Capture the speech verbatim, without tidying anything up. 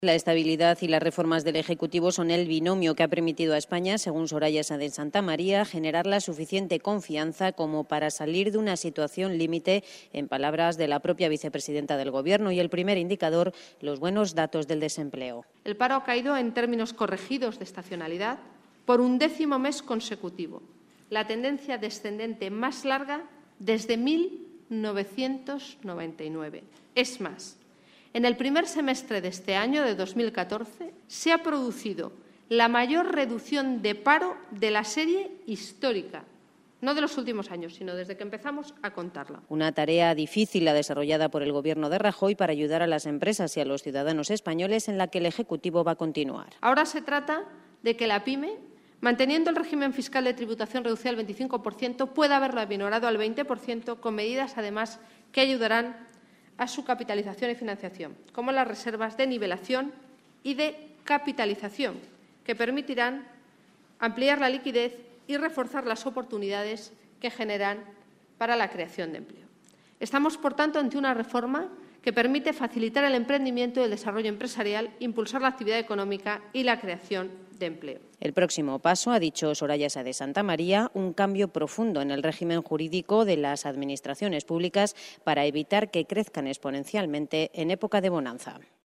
La estabilidad y las reformas del Ejecutivo son el binomio que ha permitido a España, según Soraya Sáenz de Santamaría, generar la suficiente confianza como para salir de una situación límite, en palabras de la propia vicepresidenta del Gobierno. Y el primer indicador, los buenos datos del desempleo. El paro ha caído en términos corregidos de estacionalidad por un décimo mes consecutivo, la tendencia descendente más larga desde mil novecientos noventa y nueve. Es más, en el primer semestre de este año, de dos mil catorce, se ha producido la mayor reducción de paro de la serie histórica, no de los últimos años, sino desde que empezamos a contarla. Una tarea difícil la desarrollada por el Gobierno de Rajoy para ayudar a las empresas y a los ciudadanos españoles, en la que el Ejecutivo va a continuar. Ahora se trata de que la pyme, manteniendo el régimen fiscal de tributación reducido al veinticinco por ciento, pueda haberlo aminorado al veinte por ciento, con medidas, además, que ayudarán a su capitalización y financiación, como las reservas de nivelación y de capitalización, que permitirán ampliar la liquidez y reforzar las oportunidades que generan para la creación de empleo. Estamos, por tanto, ante una reforma que permite facilitar el emprendimiento y el desarrollo empresarial, impulsar la actividad económica y la creación de empleo. El próximo paso, ha dicho Soraya Sáenz de Santamaría, un cambio profundo en el régimen jurídico de las administraciones públicas para evitar que crezcan exponencialmente en época de bonanza.